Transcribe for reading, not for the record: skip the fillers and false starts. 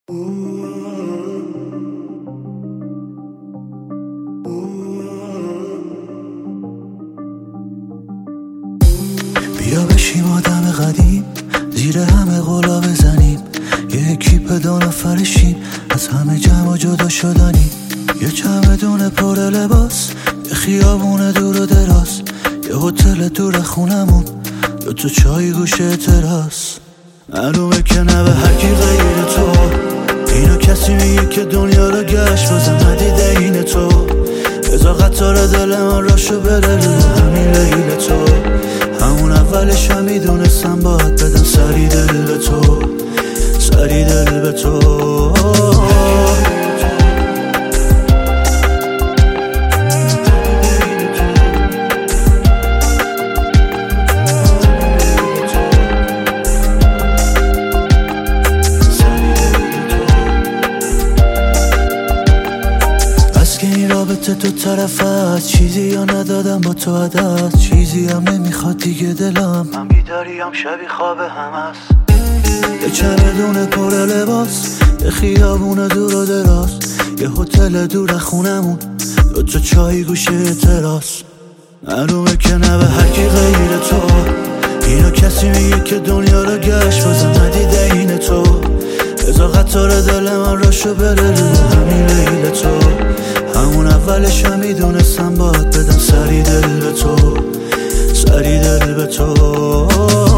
بیا بشیم آدم قدیم، زیر همه قلا بزنیم، یه اکیپ دو نفرشیم، از همه جمع و جدا شدنیم. یه چمدون پر لباس، یه خیابون دور و دراز، یه هتل دور خونمون، دو تا چای گوشه تراس. معلومه که نه به هرکی غیر تو، اینو کسی میگه که دنیا رو گشت بازم ندیده این تو. بذار قطار دل من راشو بره رو همین لیل تو. همون اولش هم میدونستم باید بدم سری دل به تو، سری دل به تو. بس که این رابطه تو طرف هست، چیزی یا ندادم با تو عدد، چیزی هم نمیخواد دیگه دلم، من بیداریم شبی خواب هم هست. یه چمدون پر لباس، یه خیابون دور و دراز، یه هتل دور خونمون، دو تا چای گوشه تراس. معلومه که نه به هرکی غیر تو، اینو کسی میگه که دنیا رو گشت بازم ندیده این تو. بذار قطار دل من راشو بره رو همین لیل تو. همون اولش هم میدونستم باید بدم سری دل به تو، سری دل به تو.